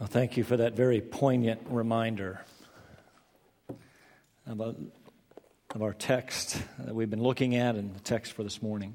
Well, thank you for that very poignant reminder of our text that we've been looking at and the text for this morning.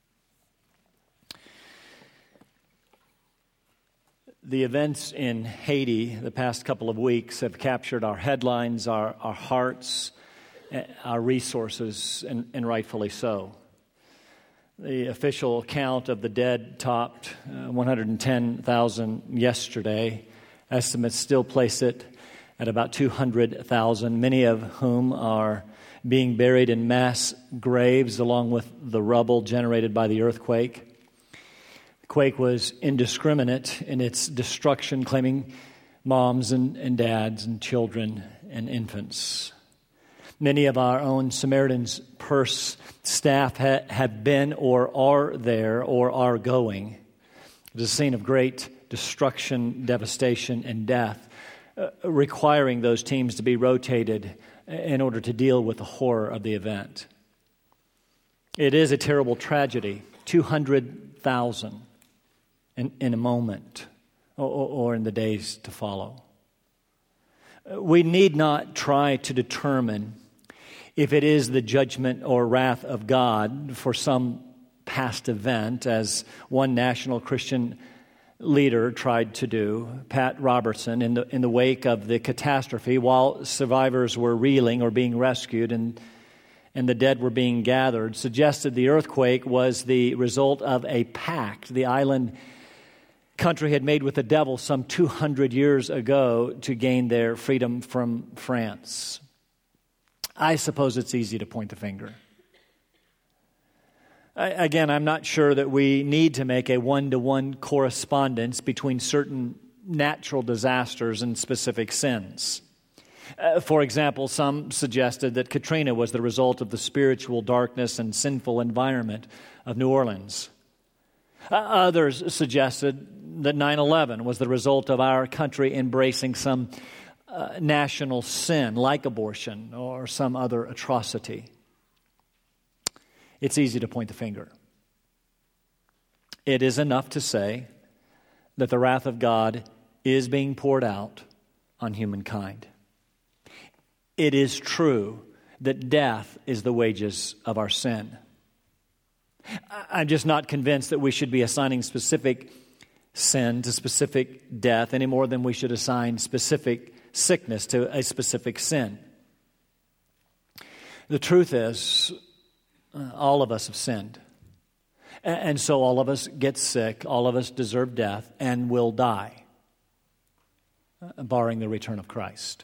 The events in Haiti the past couple of weeks have captured our headlines, our hearts, our resources, and rightfully so. The official count of the dead topped 110,000 yesterday. Estimates still place it at about 200,000, many of whom are being buried in mass graves along with the rubble generated by the earthquake. The quake was indiscriminate in its destruction, claiming moms and dads and children and infants. Many of our own Samaritan's Purse staff have been or are there or are going. It is a scene of great destruction, devastation, and death, requiring those teams to be rotated in order to deal with the horror of the event. It is a terrible tragedy, 200,000 in a moment or in the days to follow. We need not try to determine if it is the judgment or wrath of God for some past event, as one national Christian leader tried to do, Pat Robertson, in the wake of the catastrophe, while survivors were reeling or being rescued and the dead were being gathered, suggested the earthquake was the result of a pact the island country had made with the devil some 200 years ago to gain their freedom from France. I suppose it's easy to point the finger. Again, I'm not sure that we need to make a one-to-one correspondence between certain natural disasters and specific sins. For example, some suggested that Katrina was the result of the spiritual darkness and sinful environment of New Orleans. Others suggested that 9/11 was the result of our country embracing some national sin, like abortion or some other atrocity. It's easy to point the finger. It is enough to say that the wrath of God is being poured out on humankind. It is true that death is the wages of our sin. I'm just not convinced that we should be assigning specific sin to specific death any more than we should assign specific sickness to a specific sin. The truth is, all of us have sinned. And so all of us get sick, all of us deserve death, and will die, barring the return of Christ.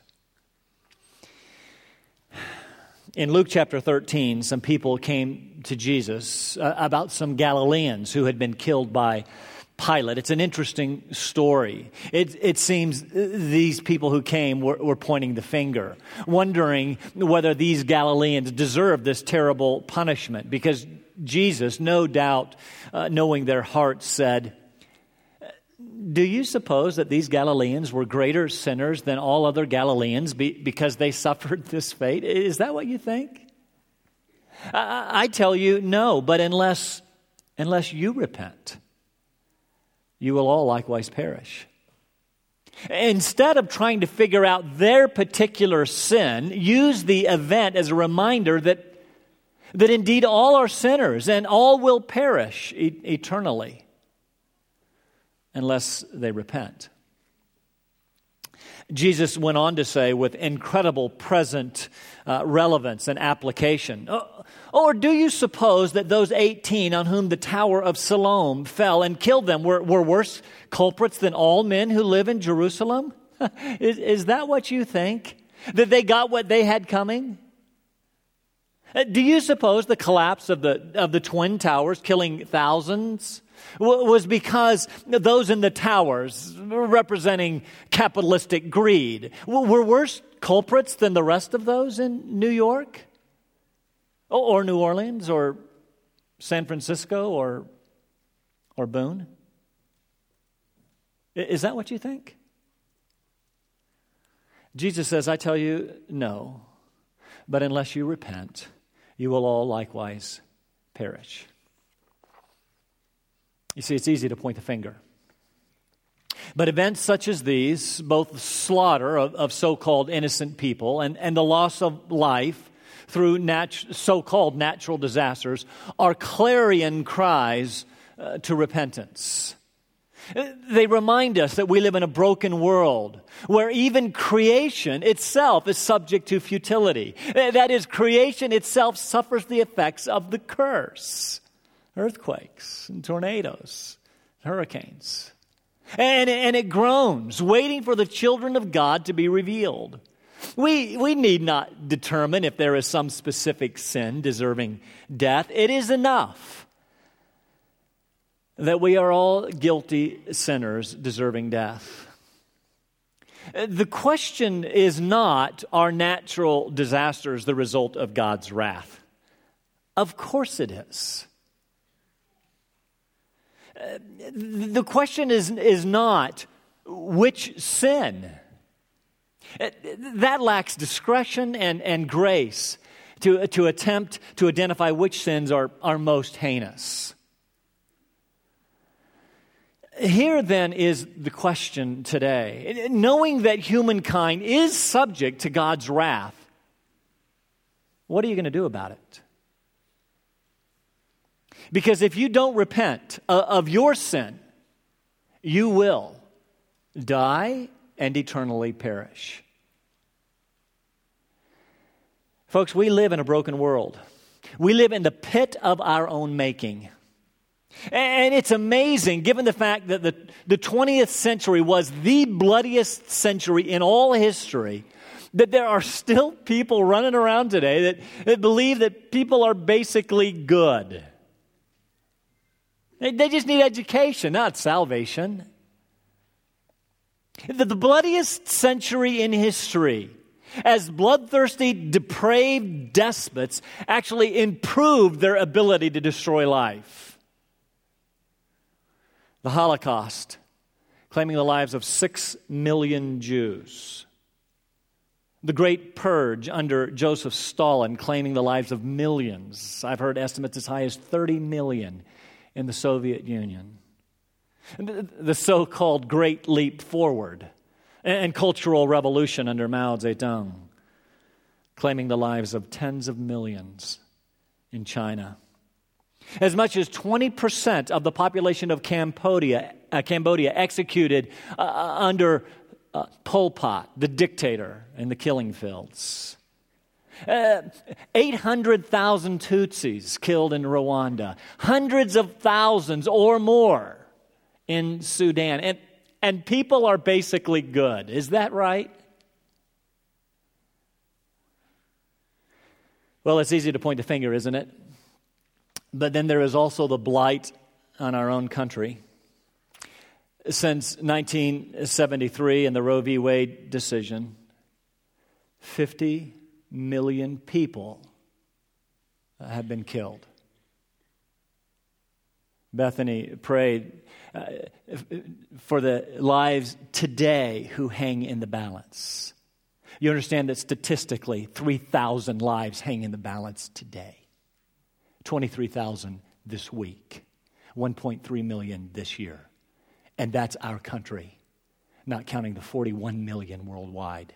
In Luke chapter 13, some people came to Jesus about some Galileans who had been killed by Pilate. It's an interesting story. It seems these people who came were pointing the finger, wondering whether these Galileans deserved this terrible punishment, because Jesus, no doubt, knowing their hearts, said, "Do you suppose that these Galileans were greater sinners than all other Galileans because they suffered this fate? Is that what you think? I tell you, no, but unless you repent, you will all likewise perish." Instead of trying to figure out their particular sin, use the event as a reminder that indeed all are sinners and all will perish eternally unless they repent. Jesus went on to say with incredible present relevance and application, "Or do you suppose that those 18 on whom the Tower of Siloam fell and killed them were worse culprits than all men who live in Jerusalem?" Is that what you think? That they got what they had coming? Do you suppose the collapse of the Twin Towers, killing thousands, was because those in the towers, representing capitalistic greed, were worse culprits than the rest of those in New York or New Orleans or San Francisco or Boone? Is that what you think? Jesus says, "I tell you, no, but unless you repent, you will all likewise perish." You see, it's easy to point the finger. But events such as these, both the slaughter of so-called innocent people and the loss of life through so-called natural disasters, are clarion cries to repentance. They remind us that we live in a broken world where even creation itself is subject to futility. That is, creation itself suffers the effects of the curse. Earthquakes and tornadoes, hurricanes. And it groans, waiting for the children of God to be revealed. We need not determine if there is some specific sin deserving death. It is enough that we are all guilty sinners deserving death. The question is not, are natural disasters the result of God's wrath? Of course it is. The question is not, which sin? That lacks discretion and grace to attempt to identify which sins are most heinous. Here then is the question today. Knowing that humankind is subject to God's wrath, what are you going to do about it? Because if you don't repent of your sin, you will die and eternally perish. Folks, we live in a broken world. We live in the pit of our own making. And it's amazing, given the fact that the 20th century was the bloodiest century in all history, that there are still people running around today that believe that people are basically good. They just need education, not salvation. The bloodiest century in history, as bloodthirsty, depraved despots actually improved their ability to destroy life. The Holocaust, claiming the lives of 6 million Jews. The Great Purge under Joseph Stalin, claiming the lives of millions. I've heard estimates as high as 30 million in the Soviet Union. The so-called Great Leap Forward and Cultural Revolution under Mao Zedong, claiming the lives of tens of millions in China. As much as 20% of the population of Cambodia executed under Pol Pot, the dictator, in the killing fields. 800,000 Tutsis killed in Rwanda. Hundreds of thousands or more in Sudan. And people are basically good. Is that right? Well, it's easy to point the finger, isn't it? But then there is also the blight on our own country. Since 1973 and the Roe v. Wade decision, 50 million people have been killed. Bethany prayed for the lives today who hang in the balance. You understand that statistically, 3,000 lives hang in the balance today. 23,000 this week, 1.3 million this year. And that's our country, not counting the 41 million worldwide.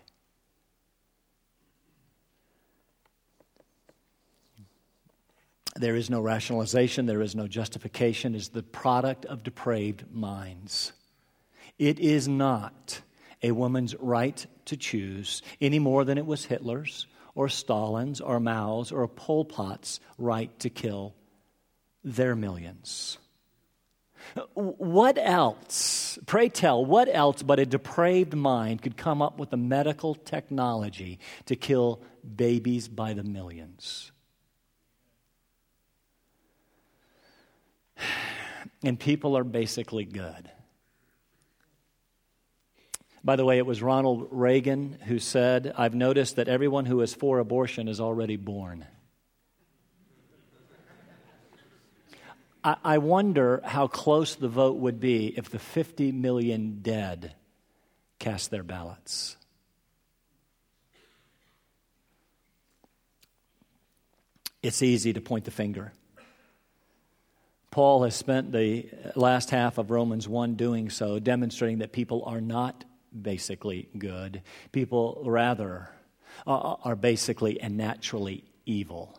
There is no rationalization, there is no justification. It is the product of depraved minds. It is not a woman's right to choose any more than it was Hitler's, or Stalin's, or Mao's, or Pol Pot's right to kill their millions. What else, pray tell, what else but a depraved mind could come up with the medical technology to kill babies by the millions? And people are basically good. By the way, it was Ronald Reagan who said, "I've noticed that everyone who is for abortion is already born." I wonder how close the vote would be if the 50 million dead cast their ballots. It's easy to point the finger. Paul has spent the last half of Romans 1 doing so, demonstrating that people are not basically good. People, rather, are basically and naturally evil.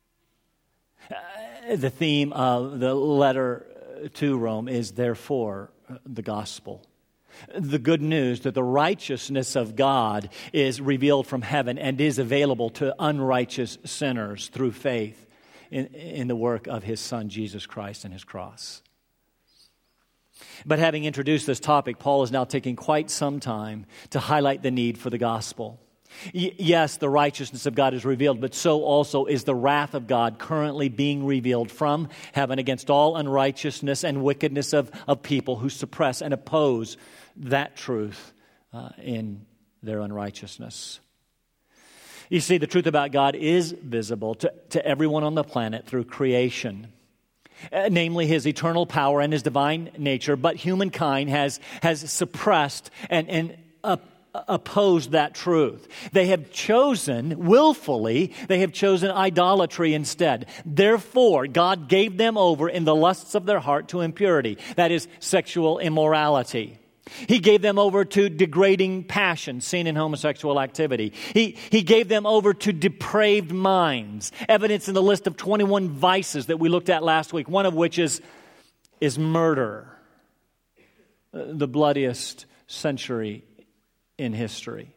The theme of the letter to Rome is, therefore, the gospel. The good news that the righteousness of God is revealed from heaven and is available to unrighteous sinners through faith in the work of His Son, Jesus Christ, and His cross. But having introduced this topic, Paul is now taking quite some time to highlight the need for the gospel. Yes, the righteousness of God is revealed, but so also is the wrath of God currently being revealed from heaven against all unrighteousness and wickedness of people who suppress and oppose that truth in their unrighteousness. You see, the truth about God is visible to everyone on the planet through creation, namely His eternal power and His divine nature, but humankind has suppressed and opposed that truth. They have chosen, willfully, they have chosen idolatry instead. Therefore, God gave them over in the lusts of their heart to impurity, that is, sexual immorality. He gave them over to degrading passion seen in homosexual activity. He gave them over to depraved minds, evidence in the list of 21 vices that we looked at last week, one of which is murder, the bloodiest century in history.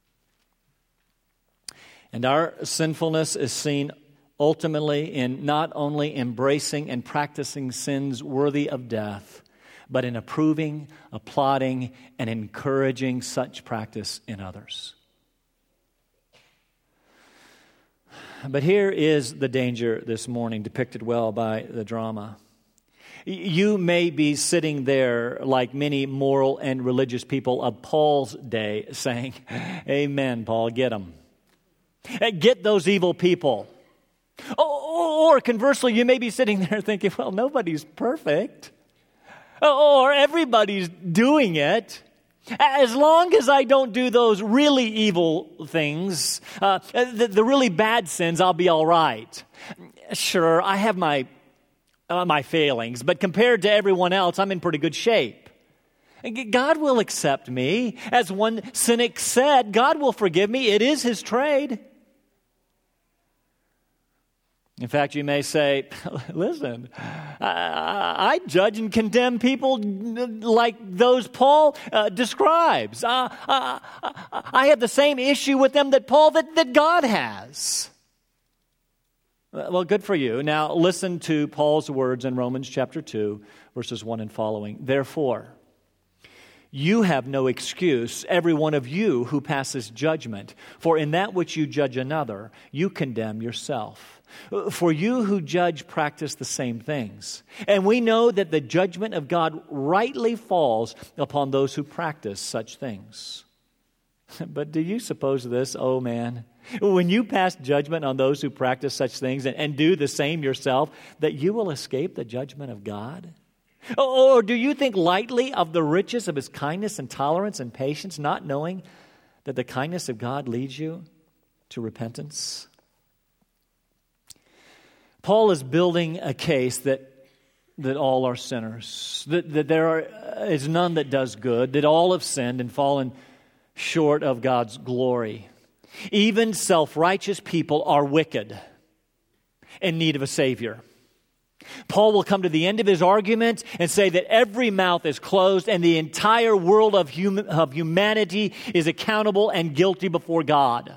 And our sinfulness is seen ultimately in not only embracing and practicing sins worthy of death, but in approving, applauding, and encouraging such practice in others. But here is the danger this morning, depicted well by the drama. You may be sitting there like many moral and religious people of Paul's day saying, "Amen, Paul, get them. Get those evil people." Or conversely, you may be sitting there thinking, well, nobody's perfect. Or everybody's doing it. As long as I don't do those really evil things, the really bad sins, I'll be all right. Sure, I have my failings, but compared to everyone else, I'm in pretty good shape. God will accept me. As one cynic said, God will forgive me. It is His trade. In fact, you may say, listen, I judge and condemn people like those Paul describes. I have the same issue with them that God has. Well, good for you. Now, listen to Paul's words in Romans chapter 2, verses 1 and following. Therefore, you have no excuse, every one of you who passes judgment, for in that which you judge another, you condemn yourself. For you who judge practice the same things. And we know that the judgment of God rightly falls upon those who practice such things. But do you suppose this, oh man, when you pass judgment on those who practice such things and do the same yourself, that you will escape the judgment of God? Or do you think lightly of the riches of His kindness and tolerance and patience, not knowing that the kindness of God leads you to repentance? Paul is building a case that all are sinners, that there is none that does good, that all have sinned and fallen short of God's glory. Even self-righteous people are wicked, in need of a Savior. Paul will come to the end of his argument and say that every mouth is closed and the entire world of humanity is accountable and guilty before God.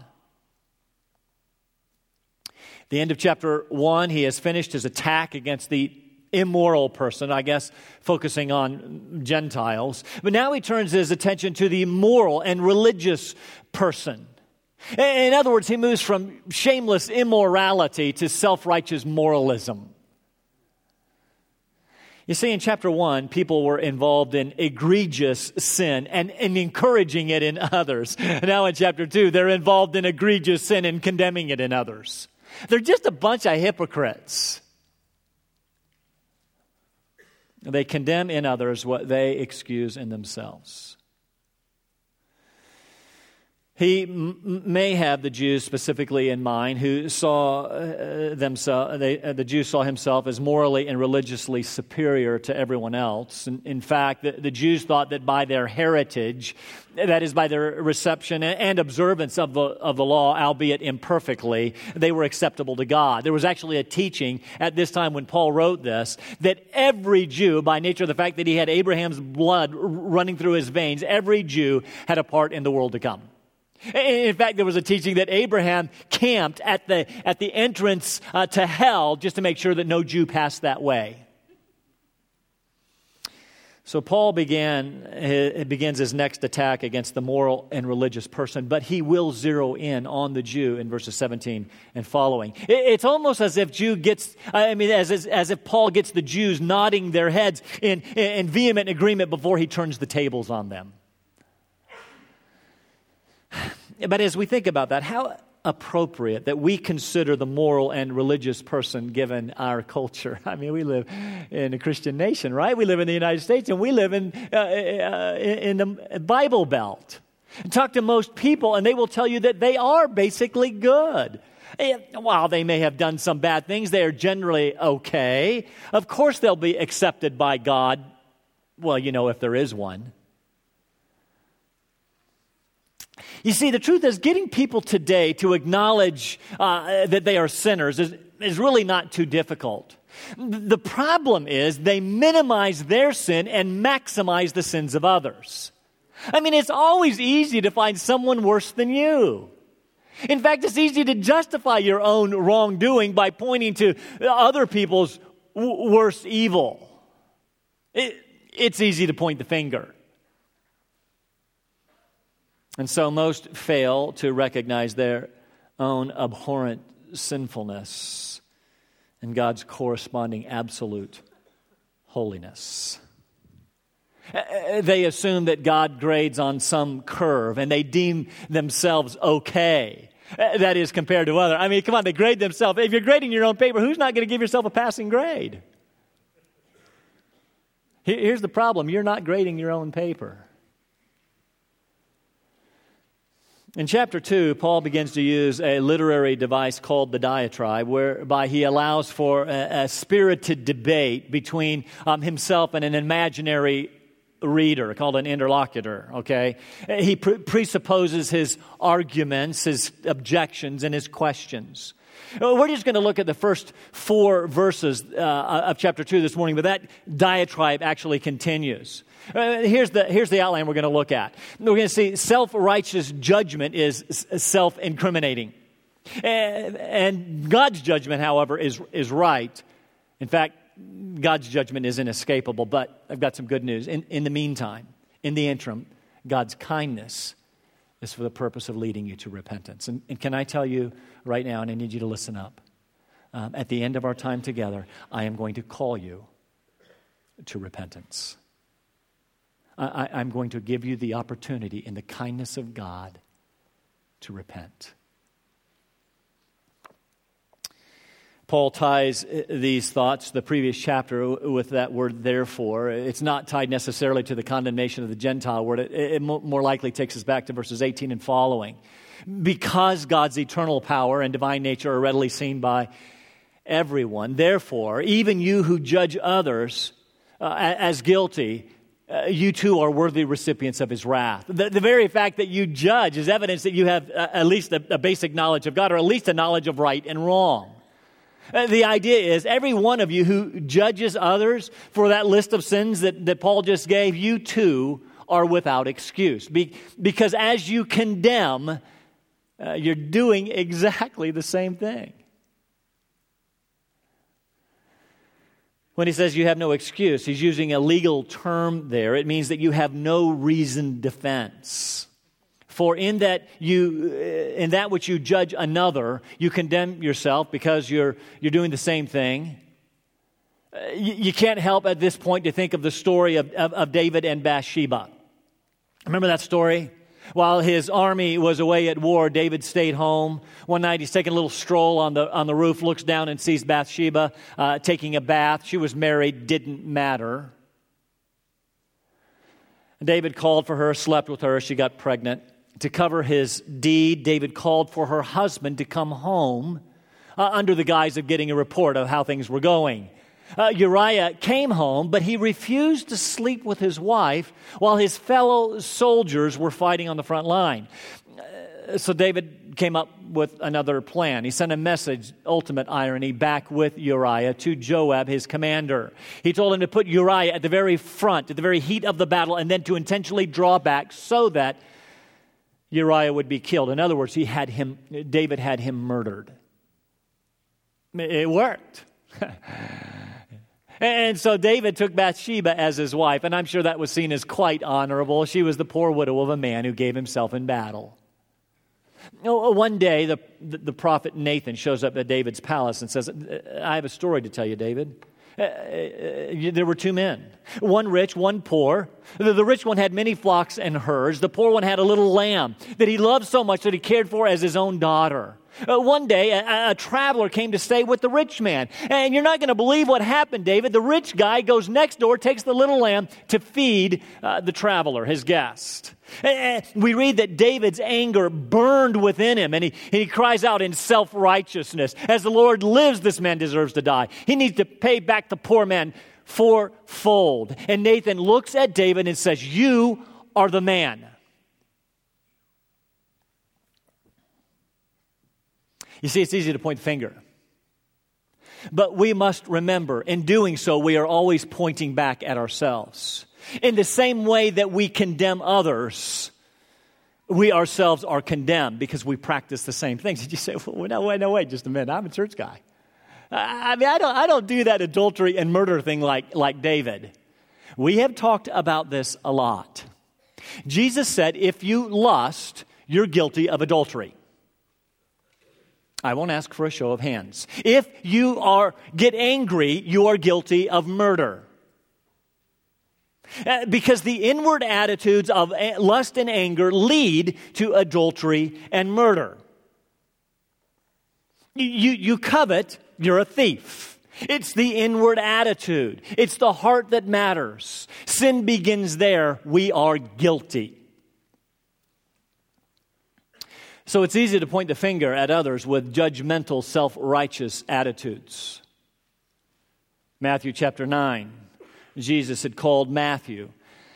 The end of chapter 1, he has finished his attack against the immoral person, I guess focusing on Gentiles. But now he turns his attention to the moral and religious person. In other words, he moves from shameless immorality to self-righteous moralism. You see, in chapter 1, people were involved in egregious sin and encouraging it in others. Now in chapter 2, they're involved in egregious sin and condemning it in others. They're just a bunch of hypocrites. They condemn in others what they excuse in themselves. He may have the Jews specifically in mind, who saw the Jews saw himself as morally and religiously superior to everyone else. In fact, the Jews thought that by their heritage, that is by their reception and observance of the law, albeit imperfectly, they were acceptable to God. There was actually a teaching at this time when Paul wrote this, that every Jew, by nature of the fact that he had Abraham's blood running through his veins, every Jew had a part in the world to come. In fact, there was a teaching that Abraham camped at the entrance to hell just to make sure that no Jew passed that way. So Paul begins his next attack against the moral and religious person, but he will zero in on the Jew in verses 17 and following. It's almost as if as if Paul gets the Jews nodding their heads in vehement agreement before he turns the tables on them. But as we think about that, how appropriate that we consider the moral and religious person given our culture. I mean, we live in a Christian nation, right? We live in the United States, and we live in the Bible Belt. Talk to most people, and they will tell you that they are basically good. While they may have done some bad things, they are generally okay. Of course, they'll be accepted by God. Well, if there is one. You see, the truth is, getting people today to acknowledge that they are sinners is really not too difficult. The problem is they minimize their sin and maximize the sins of others. I mean, it's always easy to find someone worse than you. In fact, it's easy to justify your own wrongdoing by pointing to other people's worst evil. It's easy to point the finger. And so most fail to recognize their own abhorrent sinfulness and God's corresponding absolute holiness. They assume that God grades on some curve, and they deem themselves okay. That is, compared to others. I mean, come on, they grade themselves. If you're grading your own paper, who's not going to give yourself a passing grade? Here's the problem. You're not grading your own paper. In chapter 2, Paul begins to use a literary device called the diatribe, whereby he allows for a spirited debate between himself and an imaginary reader called an interlocutor, okay? He presupposes his arguments, his objections, and his questions. We're just going to look at the first 4 verses of chapter 2 this morning, but that diatribe actually continues. Here's the outline we're going to look at. We're going to see self-righteous judgment is self-incriminating. And God's judgment, however, is right. In fact, God's judgment is inescapable, but I've got some good news. In the meantime, in the interim, God's kindness is for the purpose of leading you to repentance. And can I tell you right now, and I need you to listen up, at the end of our time together, I am going to call you to repentance. I'm going to give you the opportunity in the kindness of God to repent. Paul ties these thoughts, the previous chapter, with that word therefore. It's not tied necessarily to the condemnation of the Gentile word. It more likely takes us back to verses 18 and following. Because God's eternal power and divine nature are readily seen by everyone, therefore, even you who judge others as guilty, you too are worthy recipients of His wrath. The very fact that you judge is evidence that you have at least a basic knowledge of God, or at least a knowledge of right and wrong. The idea is every one of you who judges others for that list of sins that Paul just gave, you too are without excuse. Because as you condemn, you're doing exactly the same thing. When he says you have no excuse, he's using a legal term there. It means that you have no reasoned defense. For in that which you judge another, you condemn yourself because you're doing the same thing. You can't help at this point to think of the story of David and Bathsheba. Remember that story? While his army was away at war, David stayed home. One night he's taking a little stroll on the roof, looks down and sees Bathsheba taking a bath. She was married, didn't matter. David called for her, slept with her, she got pregnant. to cover his deed, David called for her husband to come home under the guise of getting a report of how things were going. Uriah came home, but he refused to sleep with his wife while his fellow soldiers were fighting on the front line. So David came up with another plan. He sent a message, ultimate irony, back with Uriah to Joab, his commander. He told him to put Uriah at the very front, at the very heat of the battle, and then to intentionally draw back so that Uriah would be killed. In other words, David had him murdered. It worked. And so David took Bathsheba as his wife, and I'm sure that was seen as quite honorable. She was the poor widow of a man who gave himself in battle. One day, the prophet Nathan shows up at David's palace and says, I have a story to tell you, David. There were two men, one rich, one poor. The rich one had many flocks and herds. The poor one had a little lamb that he loved so much that he cared for as his own daughter. One day, a traveler came to stay with the rich man. And you're not going to believe what happened, David. The rich guy goes next door, takes the little lamb to feed the traveler, his guest. We read that David's anger burned within him, and he cries out in self-righteousness, as the Lord lives, this man deserves to die. He needs to pay back the poor man fourfold. And Nathan looks at David and says, you are the man. You see, it's easy to point the finger. But we must remember, in doing so, we are always pointing back at ourselves. In the same way that we condemn others, we ourselves are condemned because we practice the same things. Did you say, well, no, wait just a minute, I'm a church guy. I don't do that adultery and murder thing like David. We have talked about this a lot. Jesus said, if you lust, you're guilty of adultery. I won't ask for a show of hands. If you get angry, you are guilty of murder. Because the inward attitudes of lust and anger lead to adultery and murder. You covet, you're a thief. It's the inward attitude. It's the heart that matters. Sin begins there. We are guilty. So it's easy to point the finger at others with judgmental, self-righteous attitudes. Matthew chapter 9, Jesus had called Matthew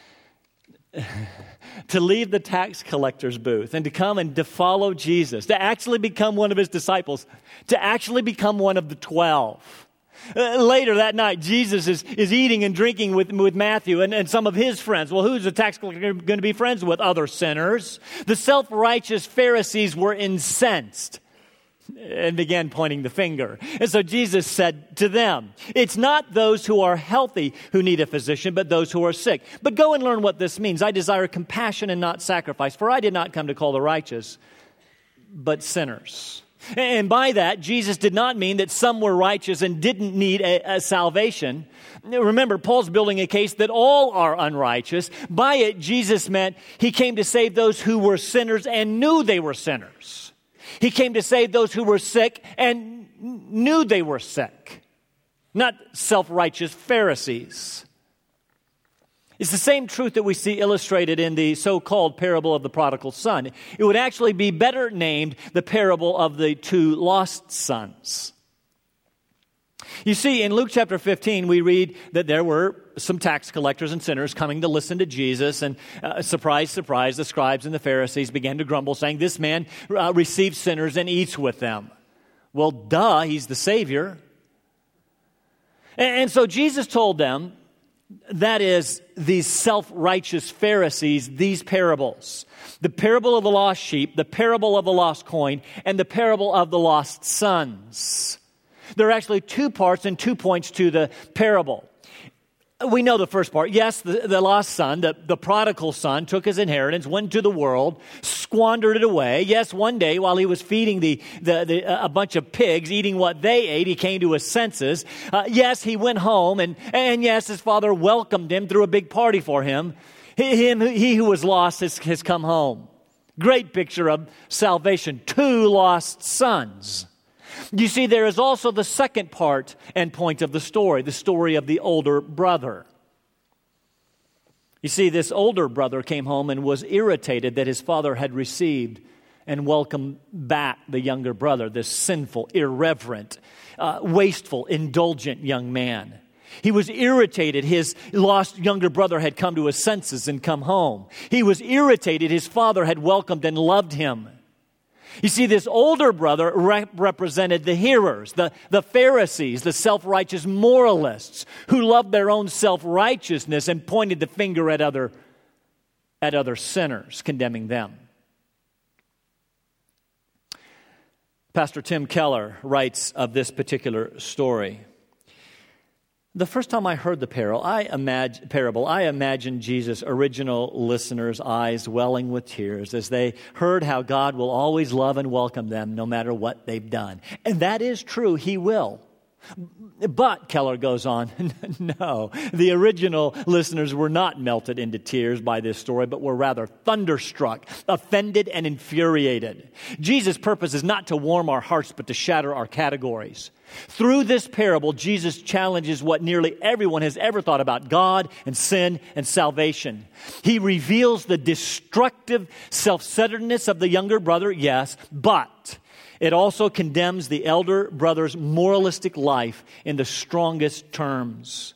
to leave the tax collector's booth and to come and to follow Jesus, to actually become one of his disciples, to actually become one of the 12. Later that night, Jesus is eating and drinking with Matthew and some of his friends. Well, who's the tax collector going to be friends with? Other sinners. The self-righteous Pharisees were incensed and began pointing the finger. And so Jesus said to them, it's not those who are healthy who need a physician, but those who are sick. But go and learn what this means. I desire compassion and not sacrifice, for I did not come to call the righteous, but sinners. And by that, Jesus did not mean that some were righteous and didn't need a salvation. Remember, Paul's building a case that all are unrighteous. By it, Jesus meant he came to save those who were sinners and knew they were sinners. He came to save those who were sick and knew they were sick. Not self-righteous Pharisees. It's the same truth that we see illustrated in the so-called parable of the prodigal son. It would actually be better named the parable of the two lost sons. You see, in Luke chapter 15, we read that there were some tax collectors and sinners coming to listen to Jesus, and surprise, surprise, the scribes and the Pharisees began to grumble, saying, this man receives sinners and eats with them. Well, duh, he's the Savior. And so Jesus told them, that is, these self-righteous Pharisees, these parables. The parable of the lost sheep, the parable of the lost coin, and the parable of the lost sons. There are actually two parts and 2 points to the parable. We know the first part. Yes, the lost son, the prodigal son, took his inheritance, went to the world, squandered it away. Yes, one day while he was feeding a bunch of pigs, eating what they ate, he came to his senses. Yes, he went home, and yes, his father welcomed him, threw a big party for him. He who was lost has come home. Great picture of salvation. Two lost sons. You see, there is also the second part and point of the story of the older brother. You see, this older brother came home and was irritated that his father had received and welcomed back the younger brother, this sinful, irreverent, wasteful, indulgent young man. He was irritated his lost younger brother had come to his senses and come home. He was irritated his father had welcomed and loved him. You see, this older brother represented the hearers, the Pharisees, the self-righteous moralists who loved their own self-righteousness and pointed the finger at other sinners, condemning them. Pastor Tim Keller writes of this particular story. The first time I heard the parable, I imagined Jesus' original listeners' eyes welling with tears as they heard how God will always love and welcome them no matter what they've done. And that is true, He will. But, Keller goes on, no, the original listeners were not melted into tears by this story, but were rather thunderstruck, offended, and infuriated. Jesus' purpose is not to warm our hearts, but to shatter our categories. Through this parable, Jesus challenges what nearly everyone has ever thought about God and sin and salvation. He reveals the destructive self-centeredness of the younger brother, yes, but it also condemns the elder brother's moralistic life in the strongest terms.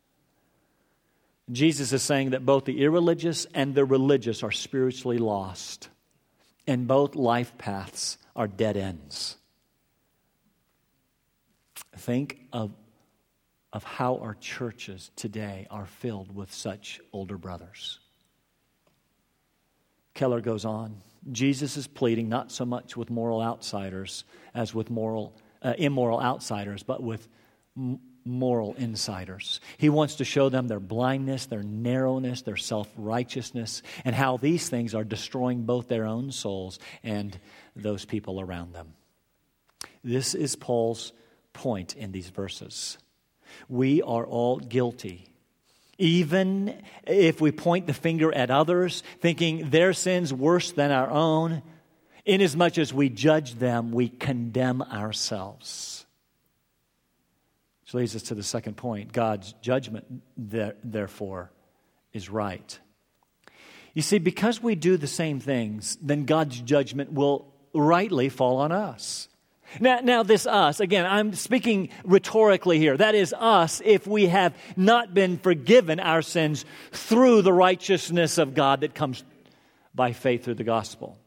Jesus is saying that both the irreligious and the religious are spiritually lost, and both life paths are dead ends. Think of how our churches today are filled with such older brothers. Keller goes on. Jesus is pleading not so much with moral outsiders as with immoral outsiders, but with moral insiders. He wants to show them their blindness, their narrowness, their self-righteousness, and how these things are destroying both their own souls and those people around them. This is Paul's point in these verses. We are all guilty. Even if we point the finger at others, thinking their sin's worse than our own, inasmuch as we judge them, we condemn ourselves. Which leads us to the second point. God's judgment, therefore, is right. You see, because we do the same things, then God's judgment will rightly fall on us. Now, this us, again, I'm speaking rhetorically here. That is us if we have not been forgiven our sins through the righteousness of God that comes by faith through the gospel.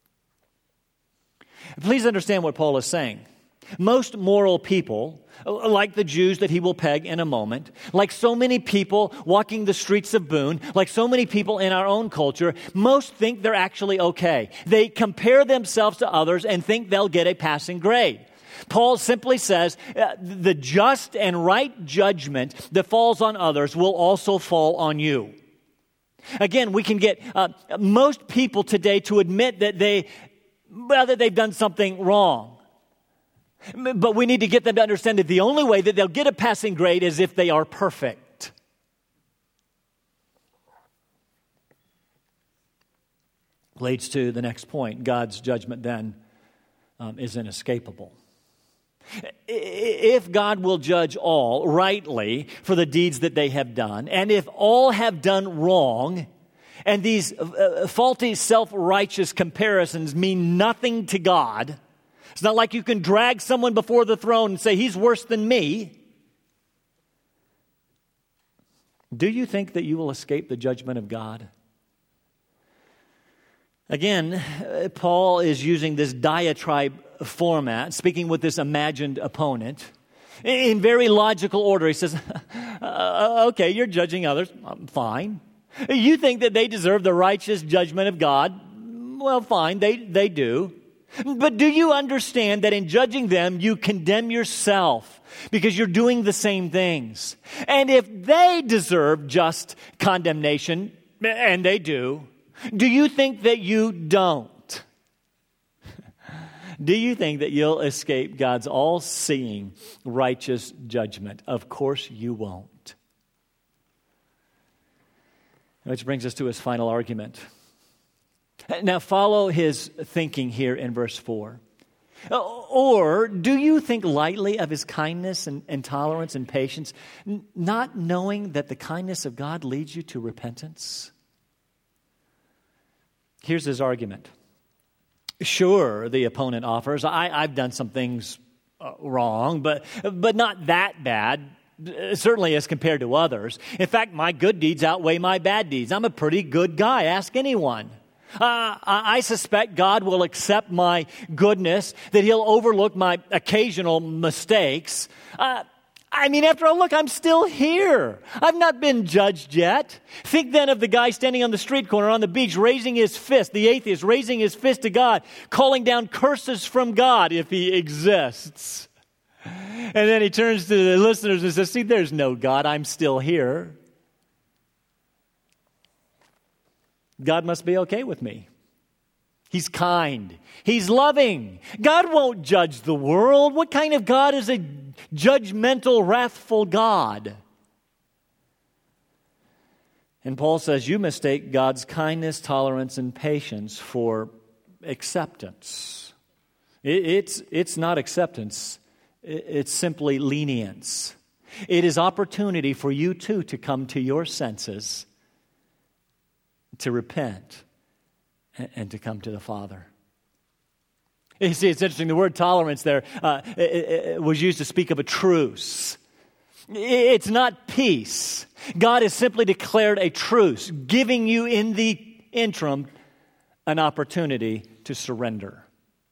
Please understand what Paul is saying. Most moral people, like the Jews that he will peg in a moment, like so many people walking the streets of Boone, like so many people in our own culture, most think they're actually okay. They compare themselves to others and think they'll get a passing grade. Paul simply says the just and right judgment that falls on others will also fall on you. Again, we can get most people today to admit that they've done something wrong. But we need to get them to understand that the only way that they'll get a passing grade is if they are perfect. Leads to the next point. God's judgment then is inescapable. If God will judge all rightly for the deeds that they have done, and if all have done wrong, and these faulty self-righteous comparisons mean nothing to God, it's not like you can drag someone before the throne and say, he's worse than me. Do you think that you will escape the judgment of God? Again, Paul is using this diatribe format, speaking with this imagined opponent. In very logical order, he says, okay, you're judging others. Fine. You think that they deserve the righteous judgment of God? Well, fine, they do. But do you understand that in judging them, you condemn yourself because you're doing the same things? And if they deserve just condemnation, and they do you think that you don't? Do you think that you'll escape God's all-seeing righteous judgment? Of course you won't. Which brings us to his final argument. Now follow his thinking here in verse 4. Or do you think lightly of his kindness and tolerance and patience, not knowing that the kindness of God leads you to repentance? Here's his argument. Sure, the opponent offers, I've done some things wrong, but not that bad, certainly as compared to others. In fact, my good deeds outweigh my bad deeds. I'm a pretty good guy, ask anyone. I suspect God will accept my goodness, that he'll overlook my occasional mistakes. After all, look, I'm still here. I've not been judged yet. Think then of the guy standing on the street corner on the beach, raising his fist, the atheist raising his fist to God, calling down curses from God if he exists. And then he turns to the listeners and says, see, there's no God. I'm still here. God must be okay with me. He's kind. He's loving. God won't judge the world. What kind of God is a judgmental, wrathful God? And Paul says, you mistake God's kindness, tolerance, and patience for acceptance. It's not acceptance. It's simply lenience. It is opportunity for you too to come to your senses, to repent, and to come to the Father. You see, it's interesting. The word tolerance there it was used to speak of a truce. It's not peace. God has simply declared a truce, giving you in the interim an opportunity to surrender.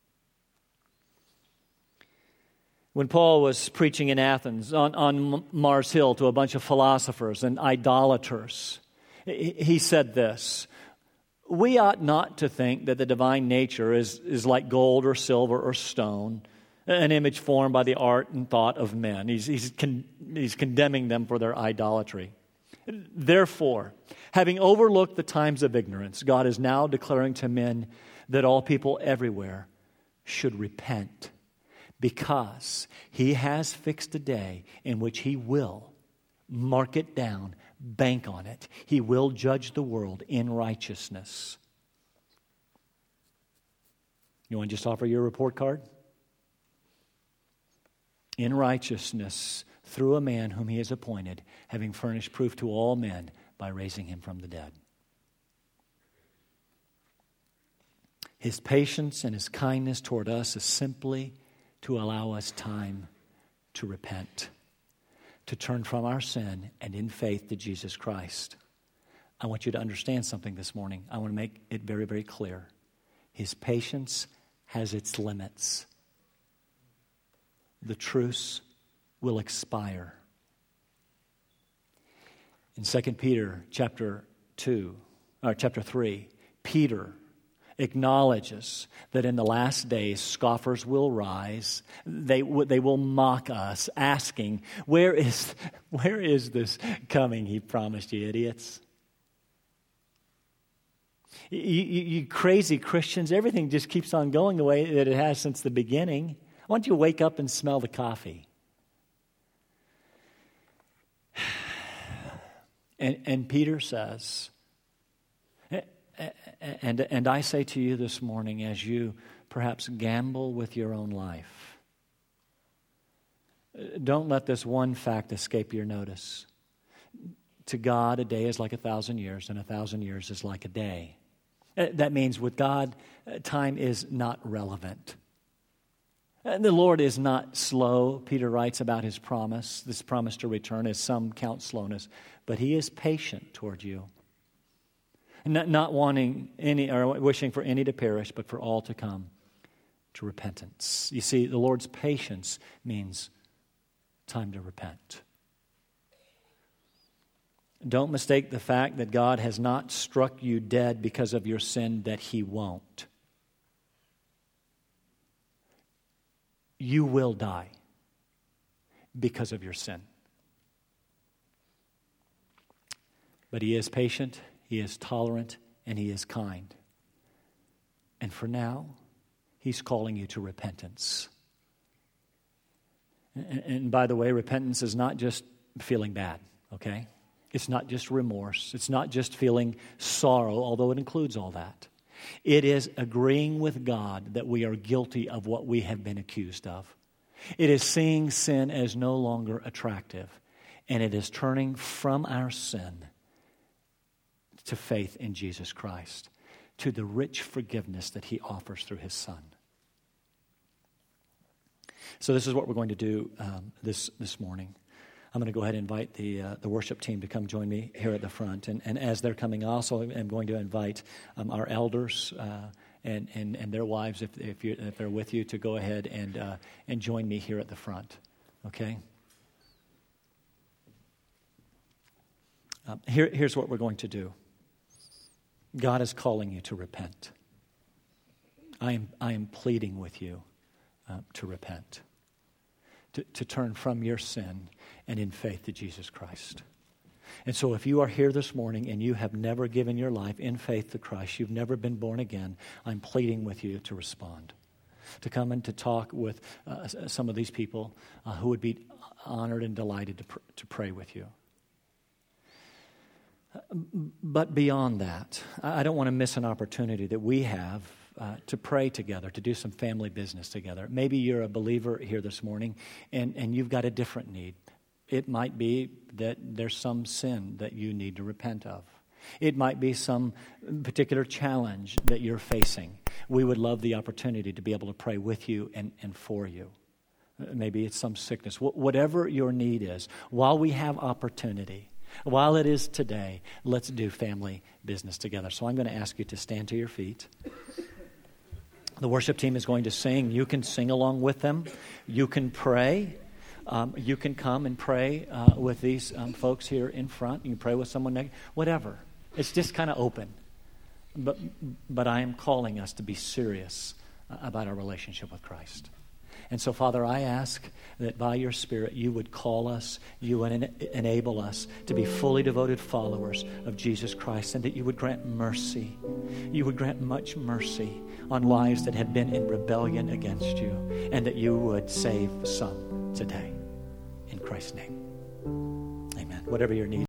When Paul was preaching in Athens on Mars Hill to a bunch of philosophers and idolaters, he said this: we ought not to think that the divine nature is like gold or silver or stone, an image formed by the art and thought of men. He's condemning them for their idolatry. Therefore, having overlooked the times of ignorance, God is now declaring to men that all people everywhere should repent, because he has fixed a day in which he will mark it down, bank on it. He will judge the world in righteousness. You want to just offer your report card? In righteousness, through a man whom he has appointed, having furnished proof to all men by raising him from the dead. His patience and his kindness toward us is simply to allow us time to repent, to turn from our sin and in faith to Jesus Christ. I want you to understand something this morning. I want to make it very, very clear. His patience has its limits. The truce will expire. In 2 Peter chapter 3, Peter acknowledges that in the last days scoffers will rise. They will mock us, asking, where is this coming he promised, you idiots? You crazy Christians, everything just keeps on going the way that it has since the beginning. Why don't you wake up and smell the coffee? And Peter says, and I say to you this morning, as you perhaps gamble with your own life, don't let this one fact escape your notice. To God, a day is like 1,000 years, and 1,000 years is like a day. That means with God, time is not relevant. The Lord is not slow. Peter writes about his promise, this promise to return, as some count slowness, but he is patient toward you. Not wanting any or wishing for any to perish, but for all to come to repentance. You see, the Lord's patience means time to repent. Don't mistake the fact that God has not struck you dead because of your sin, that he won't. You will die because of your sin. But he is patient, he is tolerant, and he is kind. And for now, he's calling you to repentance. And by the way, repentance is not just feeling bad, okay? It's not just remorse. It's not just feeling sorrow, although it includes all that. It is agreeing with God that we are guilty of what we have been accused of. It is seeing sin as no longer attractive. And it is turning from our sin to faith in Jesus Christ, to the rich forgiveness that He offers through His Son. So this is what we're going to do this morning. I'm going to go ahead and invite the worship team to come join me here at the front. And as they're coming, I also am going to invite our elders and their wives, if they're with you, to go ahead and join me here at the front. Okay? Here's what we're going to do. God is calling you to repent. I am pleading with you to repent, to turn from your sin and in faith to Jesus Christ. And so if you are here this morning and you have never given your life in faith to Christ, you've never been born again, I'm pleading with you to respond, to come and to talk with some of these people who would be honored and delighted to pray with you. But beyond that, I don't want to miss an opportunity that we have to pray together, to do some family business together. Maybe you're a believer here this morning and you've got a different need. It might be that there's some sin that you need to repent of. It might be some particular challenge that you're facing. We would love the opportunity to be able to pray with you and for you. Maybe it's some sickness. Whatever your need is, while we have opportunity, while it is today, let's do family business together. So I'm going to ask you to stand to your feet. The worship team is going to sing. You can sing along with them. You can pray. You can come and pray with these folks here in front. You can pray with someone next. Whatever. It's just kind of open. But I am calling us to be serious about our relationship with Christ. And so, Father, I ask that by your Spirit you would call us, you would enable us to be fully devoted followers of Jesus Christ, and that you would grant mercy. You would grant much mercy on lives that have been in rebellion against you, and that you would save some today. In Christ's name, amen. Whatever your need.